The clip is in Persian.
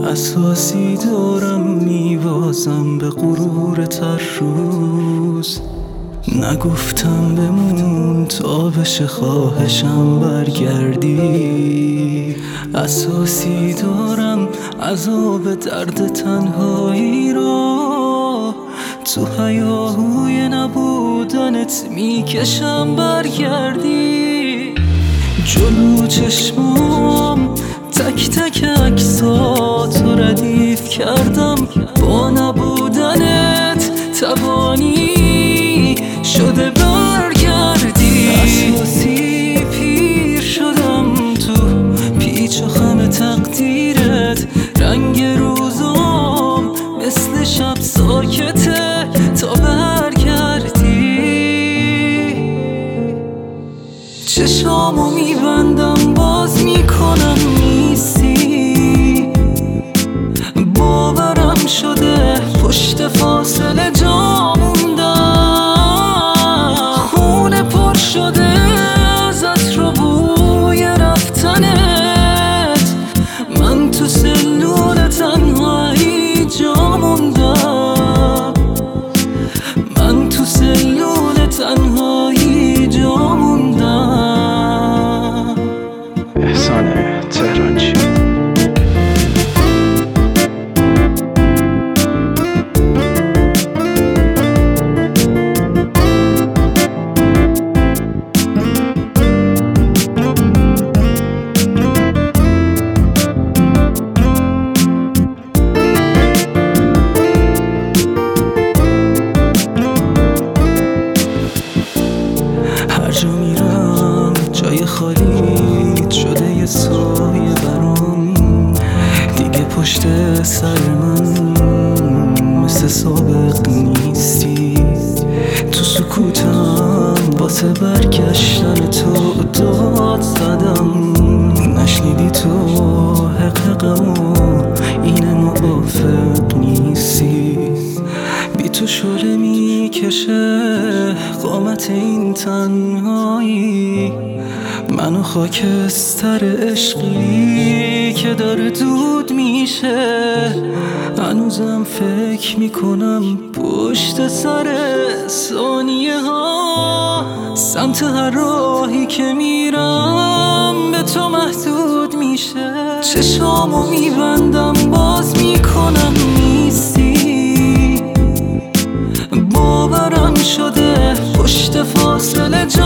اساسی دارم میوازم به غرورت هر روز. نگفتم بمون تا بشه خواهشم برگردی. اساسی دارم عذاب درد تنهایی را، تو هیاهوی نبودنت میکشم برگردی. جلو چشمام تک تک عکساتو ردیف کردم، با نبودنت توانی شده برگردی. اساسی پیر شدم تو پیچ و خم تقدیرت، رنگ روزام مثل شب ساکته تا برگردی. چشامو میبندم باز میکنم نیستی، باورم شده پشت فاصله جا موندم. خونه پر شده ازت رو بوی رفتنت، من تو سلول تنهایی جا موندم. من تو سلول تنهایی جا موندم. احسان تهرانچی. هر جا میرم جای خالی شده یه سایه برام، دیگه پشت سر من مثل سابق نیستی. تو سکوتم واسه برگشتن تو داد زدم، نشنیدی تو حقیقمو اینه موافق نیستی. بی تو شوره میکشه قامت این تنهایی، منو خاکستر عشقی که داره دود میشه. هنوزم فکر میکنم پشت سر ثانیه ها، سمت هر راهی که میرم به تو محدود میشه. چشامو میبندم باز میکنم نیستی، باورم شده پشت فاصله